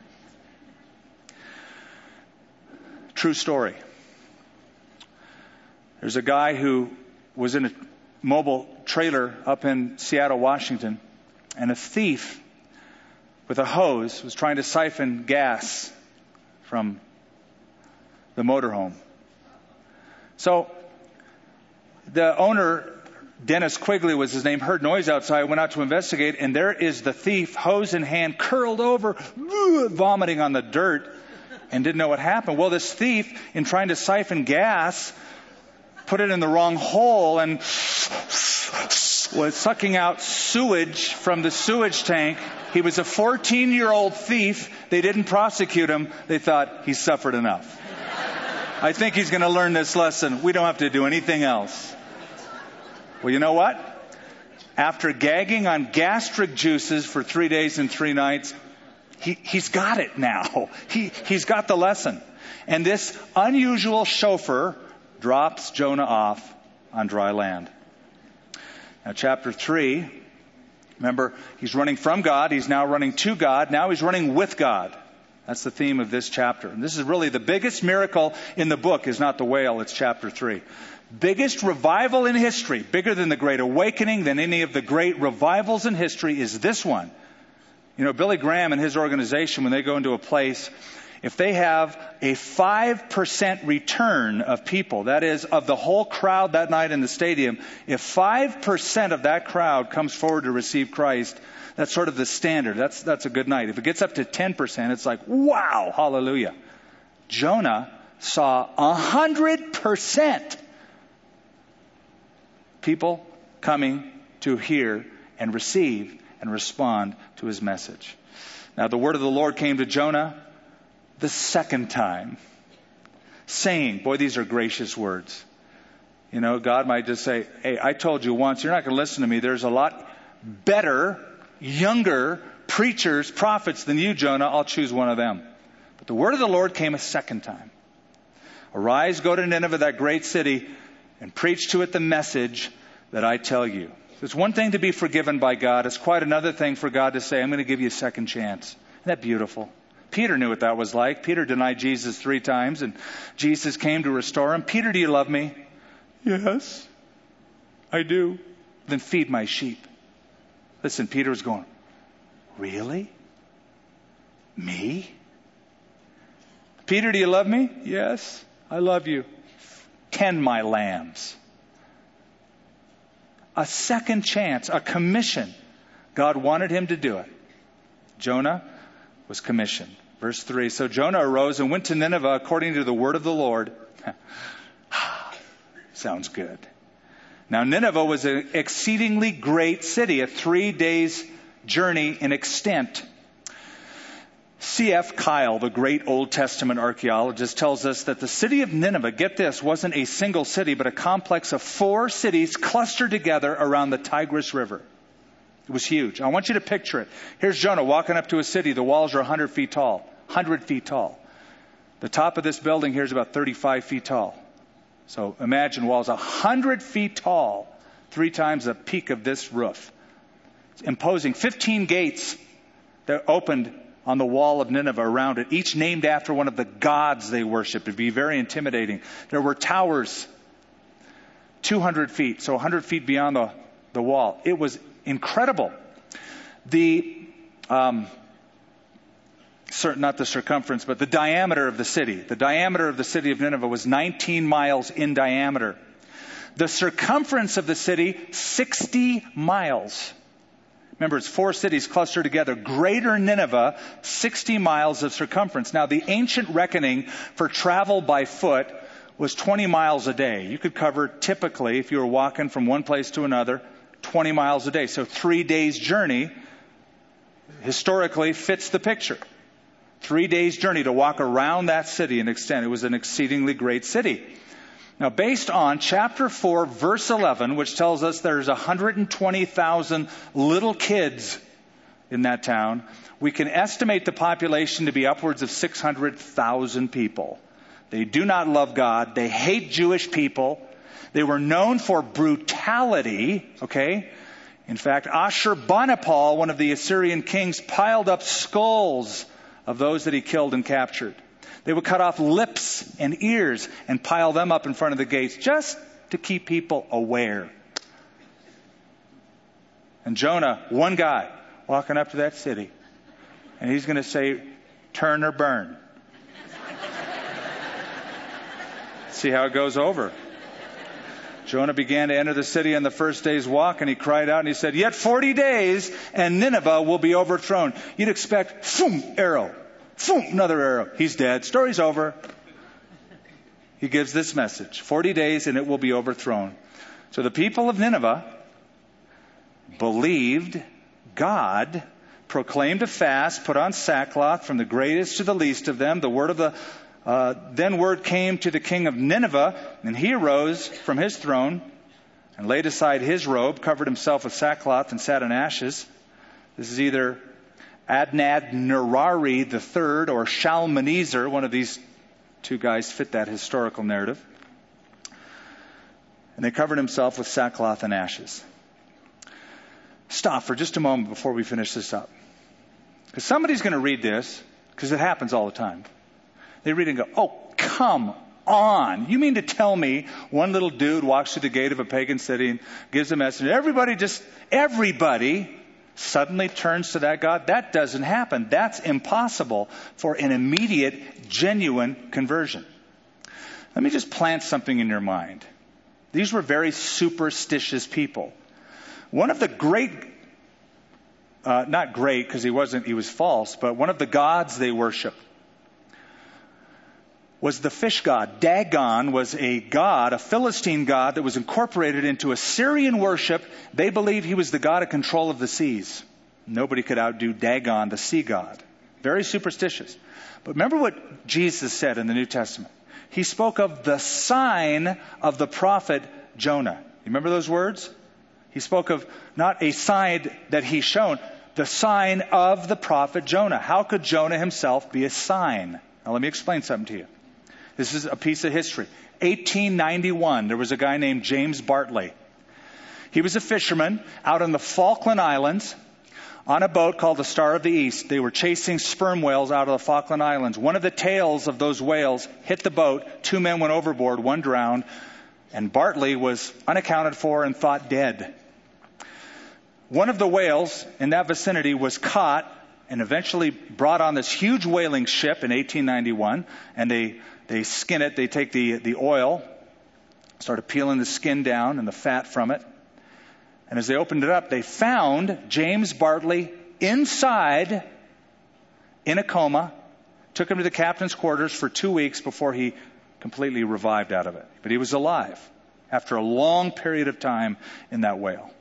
True story. There's a guy who was in a mobile trailer up in Seattle, Washington, and a thief with a hose was trying to siphon gas from the motorhome. So the owner, Dennis Quigley was his name, heard noise outside, went out to investigate, and there is the thief, hose in hand, curled over, vomiting on the dirt, and didn't know what happened. Well, this thief, in trying to siphon gas, put it in the wrong hole and was sucking out sewage from the sewage tank. He was a fourteen-year-old thief. They didn't prosecute him. They thought he suffered enough. I think he's going to learn this lesson. We don't have to do anything else. Well, you know what? After gagging on gastric juices for three days and three nights, he, he's got it now. He, he's got the lesson. And this unusual chauffeur drops Jonah off on dry land. Now, chapter three, remember, he's running from God. He's now running to God. Now he's running with God. That's the theme of this chapter. And this is really the biggest miracle in the book is not the whale, it's chapter three. Biggest revival in history, bigger than the Great Awakening, than any of the great revivals in history, is this one. You know, Billy Graham and his organization, when they go into a place, if they have a five percent return of people, that is, of the whole crowd that night in the stadium, if five percent of that crowd comes forward to receive Christ, that's sort of the standard. That's, that's a good night. If it gets up to ten percent, it's like, wow, hallelujah. Jonah saw one hundred percent people coming to hear and receive and respond to his message. Now, the word of the Lord came to Jonah the second time, saying, boy, these are gracious words. You know, God might just say, hey, I told you once, you're not going to listen to me. There's a lot better, younger preachers, prophets than you, Jonah. I'll choose one of them. But the word of the Lord came a second time. Arise, go to Nineveh, that great city, and preach to it the message that I tell you. It's one thing to be forgiven by God. It's quite another thing for God to say, I'm going to give you a second chance. Isn't that beautiful? Peter knew what that was like. Peter denied Jesus three times, and Jesus came to restore him. Peter, do you love me? Yes, I do. Then feed my sheep. Listen, Peter was going, really? Me? Peter, do you love me? Yes, I love you. Tend my lambs. A second chance, a commission. God wanted him to do it. Jonah was commissioned. Verse three, so Jonah arose and went to Nineveh according to the word of the Lord. Sounds good. Now Nineveh was an exceedingly great city, a three days journey in extent. C F Kyle, the great Old Testament archaeologist, tells us that the city of Nineveh, get this, wasn't a single city, but a complex of four cities clustered together around the Tigris River. It was huge. I want you to picture it. Here's Jonah walking up to a city. The walls are one hundred feet tall. one hundred feet tall. The top of this building here is about thirty-five feet tall. So imagine walls one hundred feet tall, three times the peak of this roof. It's imposing. fifteen gates that opened on the wall of Nineveh around it, each named after one of the gods they worshipped. It'd be very intimidating. There were towers two hundred feet, so one hundred feet beyond the, the wall. It was incredible. The, um, not the circumference, but the diameter of the city. The diameter of the city of Nineveh was nineteen miles in diameter. The circumference of the city, sixty miles. Remember, it's four cities clustered together. Greater Nineveh, sixty miles of circumference. Now, the ancient reckoning for travel by foot was twenty miles a day. You could cover, typically, if you were walking from one place to another, twenty miles a day. So three days' journey, historically, fits the picture. Three days' journey to walk around that city and extend. It was an exceedingly great city. Now, based on chapter four, verse eleven, which tells us there's one hundred twenty thousand little kids in that town, we can estimate the population to be upwards of six hundred thousand people. They do not love God. They hate Jewish people. They were known for brutality, okay? In fact, Ashurbanipal, one of the Assyrian kings, piled up skulls of those that he killed and captured. They would cut off lips and ears and pile them up in front of the gates just to keep people aware. And Jonah, one guy, walking up to that city, and he's going to say, turn or burn. See how it goes over. Jonah began to enter the city on the first day's walk, and he cried out and he said, yet forty days and Nineveh will be overthrown. You'd expect, boom, arrow. Boom, another arrow. He's dead. Story's over. He gives this message. forty days and it will be overthrown. So the people of Nineveh believed God, proclaimed a fast, put on sackcloth from the greatest to the least of them. The word of the uh, then word came to the king of Nineveh, and he arose from his throne and laid aside his robe, covered himself with sackcloth, and sat in ashes. This is either Adnad-Nirari the third or Shalmaneser. One of these two guys fit that historical narrative. And they covered himself with sackcloth and ashes. Stop for just a moment before we finish this up. Because somebody's going to read this, because it happens all the time. They read it and go, oh, come on. You mean to tell me one little dude walks through the gate of a pagan city and gives a message, everybody just, everybody suddenly turns to that God? That doesn't happen. That's impossible for an immediate, genuine conversion. Let me just plant something in your mind. These were very superstitious people. One of the great, uh, not great because he wasn't, he was false, but one of the gods they worshiped was the fish god. Dagon was a god, a Philistine god that was incorporated into Assyrian worship. They believed he was the god of control of the seas. Nobody could outdo Dagon, the sea god. Very superstitious. But remember what Jesus said in the New Testament. He spoke of the sign of the prophet Jonah. You remember those words? He spoke of not a sign that he shown, the sign of the prophet Jonah. How could Jonah himself be a sign? Now let me explain something to you. This is a piece of history. eighteen ninety-one, there was a guy named James Bartley. He was a fisherman out on the Falkland Islands on a boat called the Star of the East. They were chasing sperm whales out of the Falkland Islands. One of the tails of those whales hit the boat. Two men went overboard, one drowned, and Bartley was unaccounted for and thought dead. One of the whales in that vicinity was caught and eventually brought on this huge whaling ship in eighteen ninety-one. And they, they skin it. They take the, the oil, started peeling the skin down and the fat from it. And as they opened it up, they found James Bartley inside in a coma, took him to the captain's quarters for two weeks before he completely revived out of it. But he was alive after a long period of time in that whale.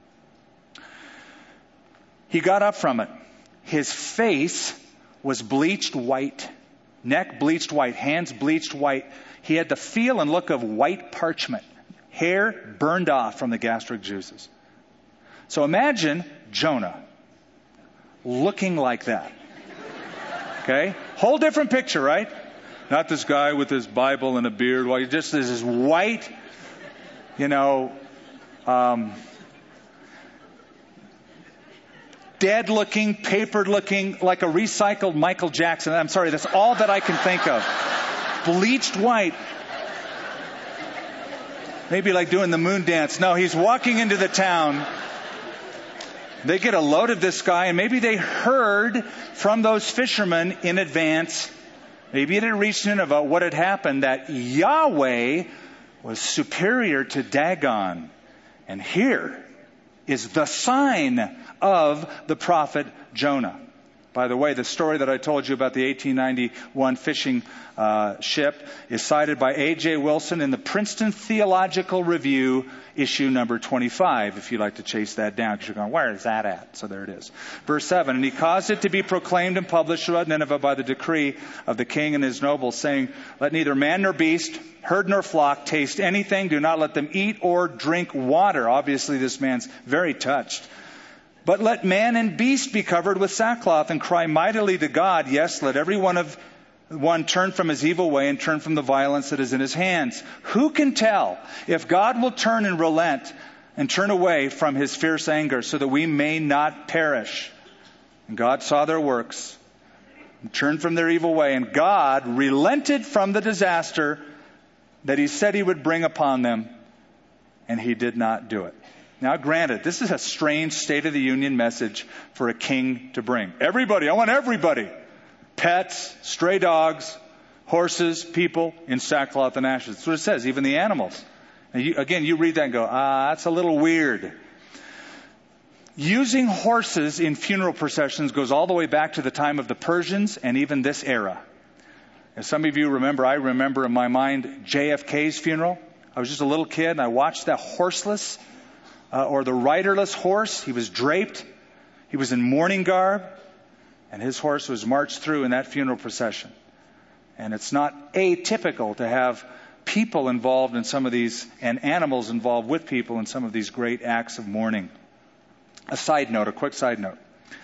He got up from it. His face was bleached white, neck bleached white, hands bleached white. He had the feel and look of white parchment, hair burned off from the gastric juices. So imagine Jonah looking like that. Okay? Whole different picture, right? Not this guy with his Bible and a beard. Well, he just is this white, you know, um, dead looking, papered looking, like a recycled Michael Jackson. I'm sorry, that's all that I can think of. Bleached white. Maybe like doing the moon dance. No, he's walking into the town. They get a load of this guy, and maybe they heard from those fishermen in advance. Maybe it had reached Nineveh what had happened, that Yahweh was superior to Dagon. And here is the sign of the prophet Jonah. By the way, the story that I told you about the eighteen ninety-one fishing uh, ship is cited by A J Wilson in the Princeton Theological Review, issue number twenty-five, if you'd like to chase that down, because you're going, where is that at? So there it is. Verse seven, and he caused it to be proclaimed and published throughout Nineveh by the decree of the king and his nobles, saying, let neither man nor beast, herd nor flock taste anything. Do not let them eat or drink water. Obviously, this man's very touched. But let man and beast be covered with sackcloth and cry mightily to God. Yes, let every one of one turn from his evil way and turn from the violence that is in his hands. Who can tell if God will turn and relent and turn away from his fierce anger so that we may not perish? And God saw their works and turned from their evil way. And God relented from the disaster that he said he would bring upon them. And he did not do it. Now, granted, this is a strange State of the Union message for a king to bring. Everybody, I want everybody. Pets, stray dogs, horses, people in sackcloth and ashes. That's what it says, even the animals. And you, again, you read that and go, ah, that's a little weird. Using horses in funeral processions goes all the way back to the time of the Persians and even this era. As some of you remember, I remember in my mind J F K's funeral. I was just a little kid and I watched that horseless uh, or the riderless horse. He was draped. He was in mourning garb. And his horse was marched through in that funeral procession. And it's not atypical to have people involved in some of these, and animals involved with people in some of these great acts of mourning. A side note, a quick side note.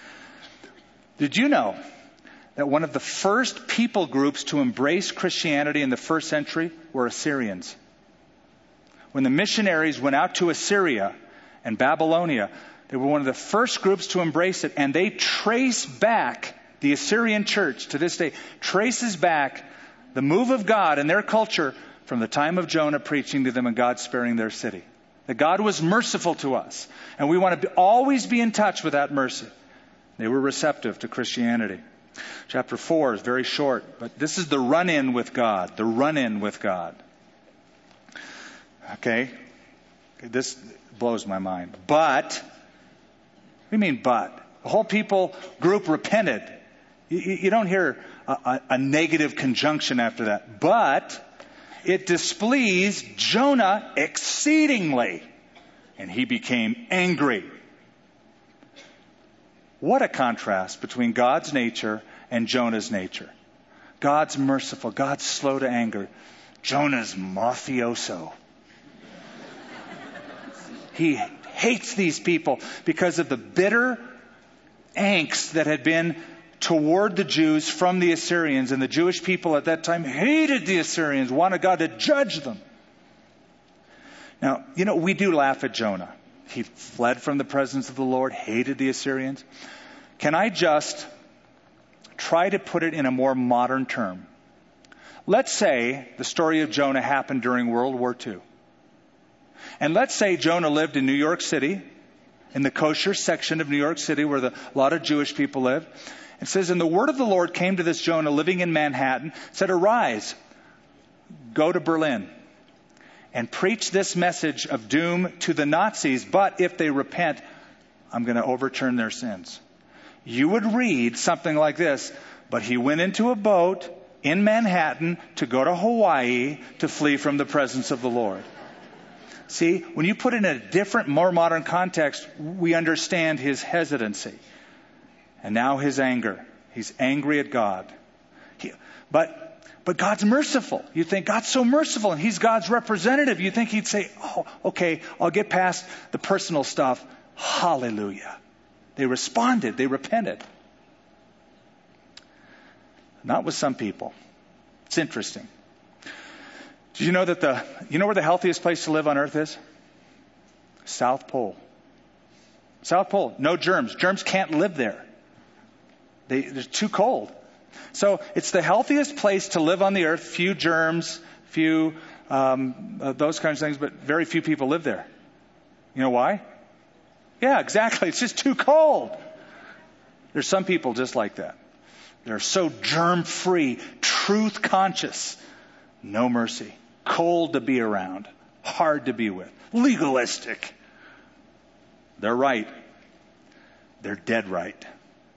Did you know that one of the first people groups to embrace Christianity in the first century were Assyrians? When the missionaries went out to Assyria and Babylonia, they were one of the first groups to embrace it, and they trace back, the Assyrian church to this day, traces back the move of God in their culture from the time of Jonah preaching to them and God sparing their city. That God was merciful to us, and we want to be, always be in touch with that mercy. They were receptive to Christianity. Chapter four is very short, but this is the run-in with God, the run-in with God. Okay? This blows my mind. But... What do you mean, but? The whole people group repented. You, you don't hear a, a, a negative conjunction after that. But it displeased Jonah exceedingly, and he became angry. What a contrast between God's nature and Jonah's nature. God's merciful. God's slow to anger. Jonah's mafioso. He hates these people because of the bitter angst that had been toward the Jews from the Assyrians. And the Jewish people at that time hated the Assyrians, wanted God to judge them. Now, you know, we do laugh at Jonah. He fled from the presence of the Lord, hated the Assyrians. Can I just try to put it in a more modern term? Let's say the story of Jonah happened during World War Two. And let's say Jonah lived in New York City in the kosher section of New York City where the, a lot of Jewish people live. It says, and the word of the Lord came to this Jonah living in Manhattan, said, arise, go to Berlin, and preach this message of doom to the Nazis, but if they repent, I'm going to overturn their sins. You would read something like this, but he went into a boat in Manhattan to go to Hawaii to flee from the presence of the Lord. See, when you put it in a different, more modern context, we understand his hesitancy. And now his anger. He's angry at God. He, but, but God's merciful. You think God's so merciful and he's God's representative. You think he'd say, oh, okay, I'll get past the personal stuff. Hallelujah. They responded. They repented. Not with some people. It's interesting. Did you know that the, you know where the healthiest place to live on earth is? South Pole. South Pole. No germs. Germs can't live there. They, they're too cold. So it's the healthiest place to live on the earth. Few germs, few, um, uh, those kinds of things, but very few people live there. You know why? Yeah, exactly. It's just too cold. There's some people just like that. They're so germ-free, truth-conscious, no mercy, cold to be around, hard to be with, legalistic. They're right. They're dead right.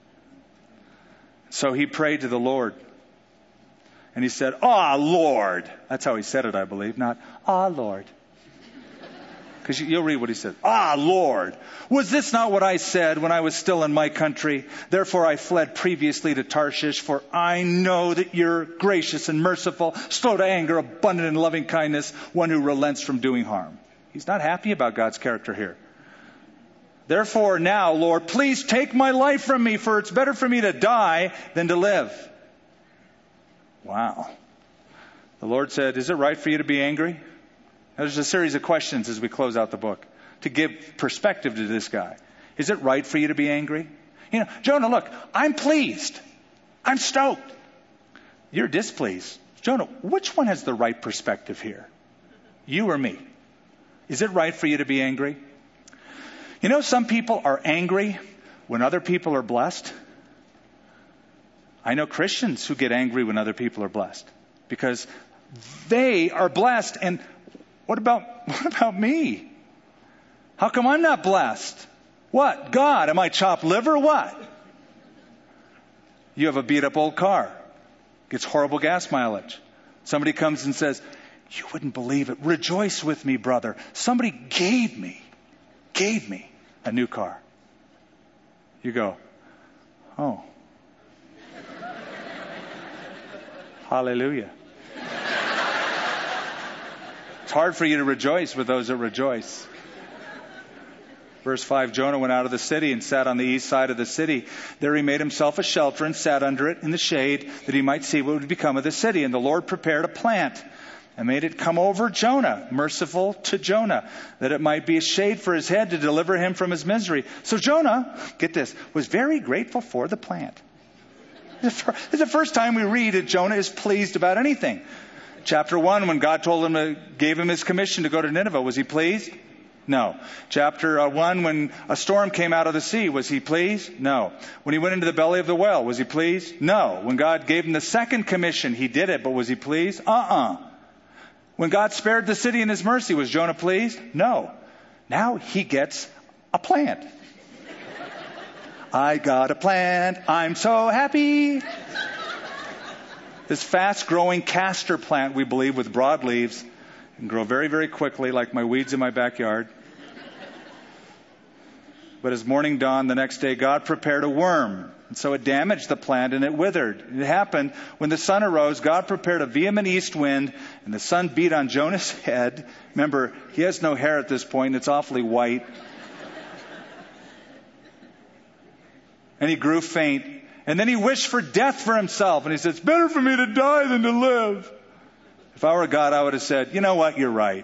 So he prayed to the Lord. And he said, ah, Lord. That's how he said it, I believe, not, ah, Lord. Because you'll read what he said. Ah, Lord, was this not what I said when I was still in my country? Therefore I fled previously to Tarshish, for I know that you're gracious and merciful, slow to anger, abundant in loving kindness, one who relents from doing harm. He's not happy about God's character here. Therefore now, Lord, please take my life from me, for it's better for me to die than to live. Wow. The Lord said, is it right for you to be angry? There's a series of questions as we close out the book to give perspective to this guy. Is it right for you to be angry? You know, Jonah, look, I'm pleased. I'm stoked. You're displeased. Jonah, which one has the right perspective here? You or me? Is it right for you to be angry? You know, some people are angry when other people are blessed. I know Christians who get angry when other people are blessed because they are blessed. And what about, what about me? How come I'm not blessed? What? God, am I chopped liver? What? You have a beat up old car. Gets horrible gas mileage. Somebody comes and says, you wouldn't believe it. Rejoice with me, brother. Somebody gave me, gave me a new car. You go, oh. Hallelujah. It's hard for you to rejoice with those that rejoice. Verse five, Jonah went out of the city and sat on the east side of the city. There he made himself a shelter and sat under it in the shade that he might see what would become of the city. And the Lord prepared a plant and made it come over Jonah, merciful to Jonah, that it might be a shade for his head to deliver him from his misery. So Jonah, get this, was very grateful for the plant. It's the first time we read that Jonah is pleased about anything. Chapter one, when God told him to, gave him his commission to go to Nineveh, was he pleased? No. Chapter uh, one, when a storm came out of the sea, was he pleased? No. When he went into the belly of the well, was he pleased? No. When God gave him the second commission, he did it, but was he pleased? Uh-uh. When God spared the city in his mercy, was Jonah pleased? No. Now he gets a plant. I got a plant. I'm so happy. This fast-growing castor plant, we believe, with broad leaves, can grow very, very quickly, like my weeds in my backyard. But as morning dawned the next day, God prepared a worm. And so it damaged the plant and it withered. It happened when the sun arose, God prepared a vehement east wind, and the sun beat on Jonah's head. Remember, he has no hair at this point. It's awfully white. And he grew faint. And then he wished for death for himself. And he said, it's better for me to die than to live. If I were God, I would have said, you know what? You're right.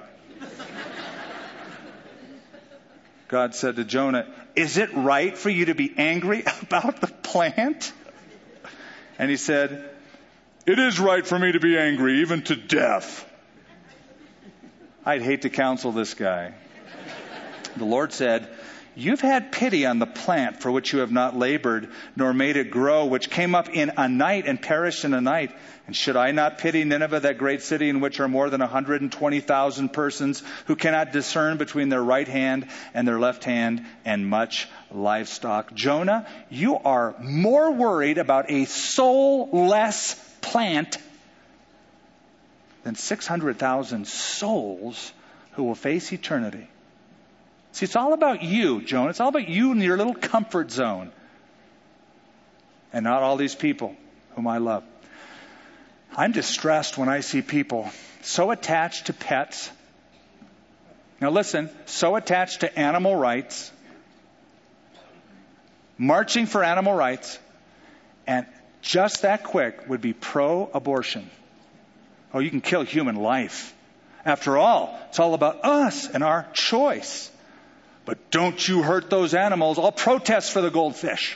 God said to Jonah, is it right for you to be angry about the plant? And he said, it is right for me to be angry, even to death. I'd hate to counsel this guy. The Lord said, You've had pity on the plant for which you have not labored, nor made it grow, which came up in a night and perished in a night. And should I not pity Nineveh, that great city in which are more than one hundred twenty thousand persons who cannot discern between their right hand and their left hand, and much livestock? Jonah, you are more worried about a soulless plant than six hundred thousand souls who will face eternity. See, it's all about you, Jonah. It's all about you and your little comfort zone. And not all these people whom I love. I'm distressed when I see people so attached to pets. Now listen, so attached to animal rights, marching for animal rights, and just that quick would be pro-abortion. Oh, you can kill human life. After all, it's all about us and our choice. But don't you hurt those animals. I'll protest for the goldfish.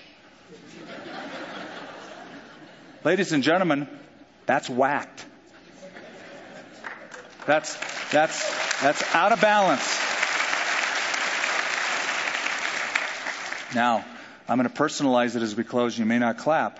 Ladies and gentlemen, that's whacked. That's, that's, that's out of balance. Now, I'm going to personalize it as we close. You may not clap.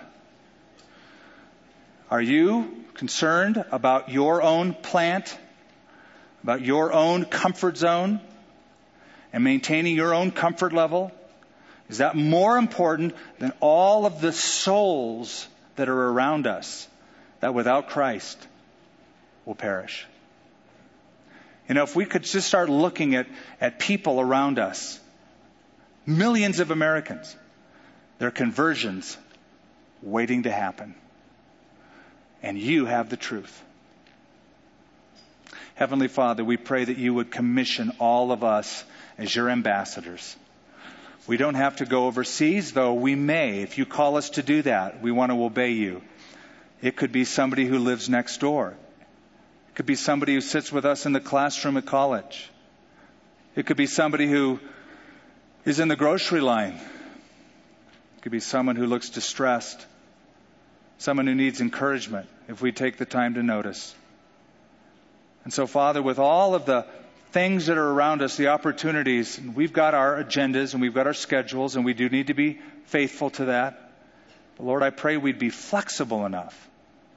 Are you concerned about your own plant, about your own comfort zone, and maintaining your own comfort level? Is that more important than all of the souls that are around us that without Christ will perish? You know, if we could just start looking at, at people around us, millions of Americans, their conversions waiting to happen. And you have the truth. Heavenly Father, we pray that you would commission all of us as your ambassadors. We don't have to go overseas, though we may. If you call us to do that, we want to obey you. It could be somebody who lives next door. It could be somebody who sits with us in the classroom at college. It could be somebody who is in the grocery line. It could be someone who looks distressed. Someone who needs encouragement, if we take the time to notice. And so, Father, with all of the things that are around us, the opportunities, we've got our agendas and we've got our schedules, and we do need to be faithful to that. But Lord, I pray we'd be flexible enough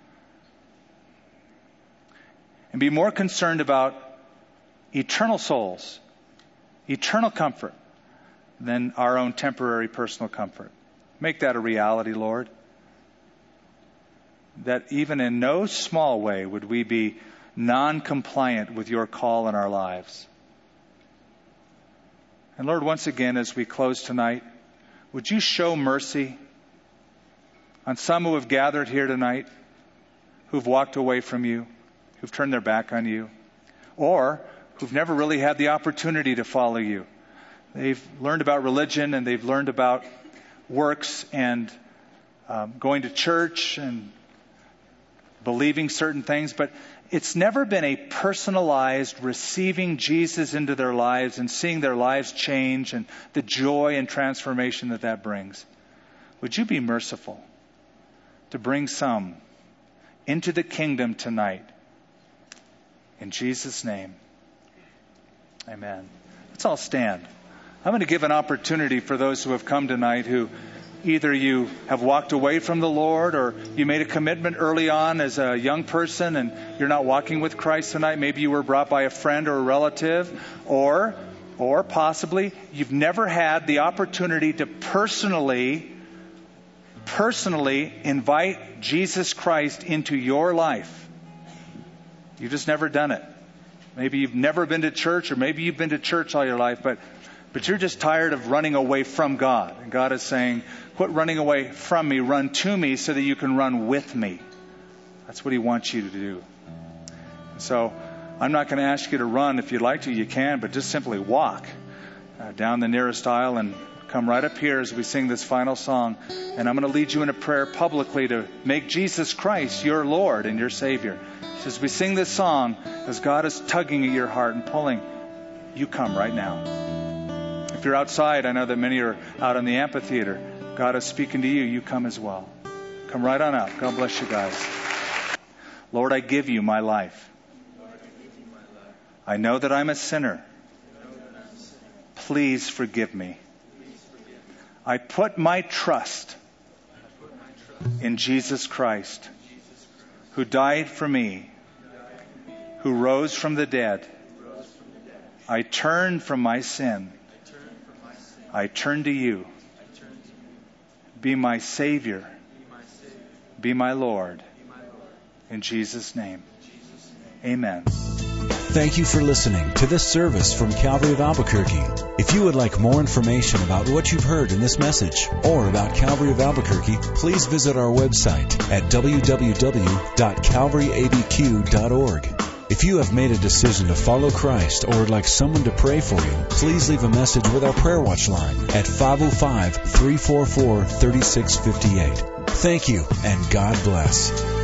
and be more concerned about eternal souls, eternal comfort, than our own temporary personal comfort. Make that a reality, Lord. That even in no small way would we be non-compliant with your call in our lives. And Lord, once again, as we close tonight, would you show mercy on some who have gathered here tonight, who've walked away from you, who've turned their back on you, or who've never really had the opportunity to follow you. They've learned about religion and they've learned about works and um, going to church and believing certain things, but it's never been a personalized receiving Jesus into their lives and seeing their lives change and the joy and transformation that that brings. Would you be merciful to bring some into the kingdom tonight? In Jesus' name, amen. Let's all stand. I'm going to give an opportunity for those who have come tonight who either you have walked away from the Lord, or you made a commitment early on as a young person and you're not walking with Christ tonight. Maybe you were brought by a friend or a relative, or or possibly you've never had the opportunity to personally personally invite Jesus Christ into your life. You've just never done it. Maybe you've never been to church, or maybe you've been to church all your life, but But you're just tired of running away from God. And God is saying, quit running away from me, run to me so that you can run with me. That's what he wants you to do. So I'm not going to ask you to run. If you'd like to, you can, but just simply walk uh, down the nearest aisle and come right up here as we sing this final song. And I'm going to lead you in a prayer publicly to make Jesus Christ your Lord and your Savior. So as we sing this song, as God is tugging at your heart and pulling, you come right now. If you're outside, I know that many are out in the amphitheater. God is speaking to you. You come as well. Come right on out. God bless you guys. Lord, I give you my life. I know that I'm a sinner. Please forgive me. I put my trust in Jesus Christ, who died for me, who rose from the dead. I turn from my sin. I turn to you. Be my Savior. Be my Lord. In Jesus' name, amen. Thank you for listening to this service from Calvary of Albuquerque. If you would like more information about what you've heard in this message or about Calvary of Albuquerque, please visit our website at w w w dot calvary a b q dot org. If you have made a decision to follow Christ or would like someone to pray for you, please leave a message with our Prayer Watch line at five oh five, three four four, three six five eight. Thank you, and God bless.